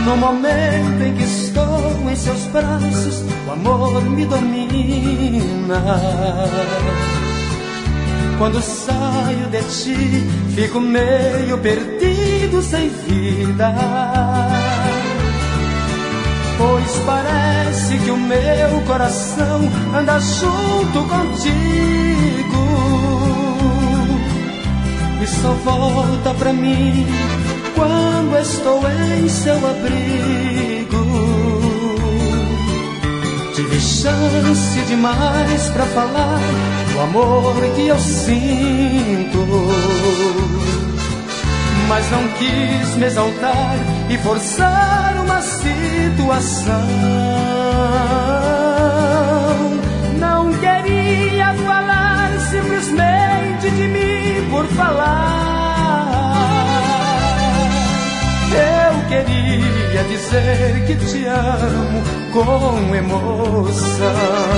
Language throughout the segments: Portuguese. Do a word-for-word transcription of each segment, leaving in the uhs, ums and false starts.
No momento em que estou em seus braços, o amor me domina. Quando saio de ti, fico meio perdido, sem vida. Pois parece que o meu coração anda junto contigo e só volta pra mim quando estou em seu abrigo. Tive chance demais pra falar do amor que eu sinto, mas não quis me exaltar e forçar uma situação. Não queria falar simplesmente de mim por falar. Eu queria dizer que te amo com emoção.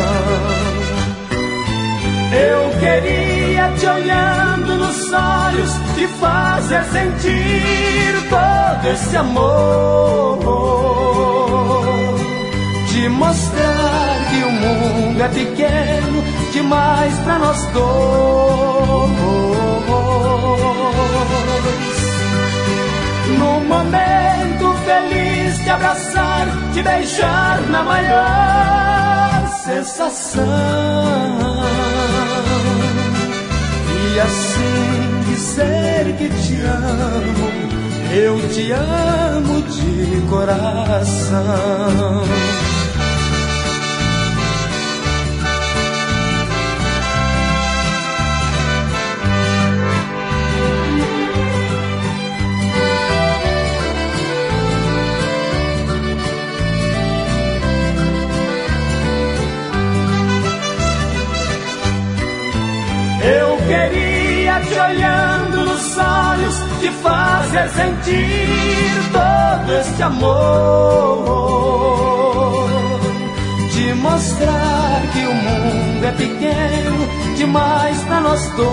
Eu queria te olhando nos olhos te fazer sentir todo esse amor, te mostrar que o mundo é pequeno demais pra nós dois. No momento feliz de abraçar, te beijar na maior sensação, e assim dizer que te amo, eu te amo de coração. Eu queria te olhando nos olhos te fazer sentir todo este amor, te mostrar que o mundo é pequeno demais pra nós dois.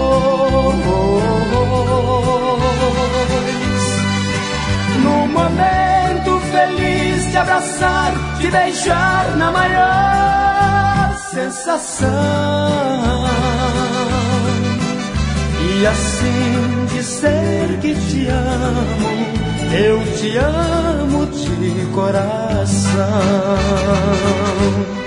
No momento feliz de abraçar, te beijar na maior sensação, e assim dizer que te amo, eu te amo de coração.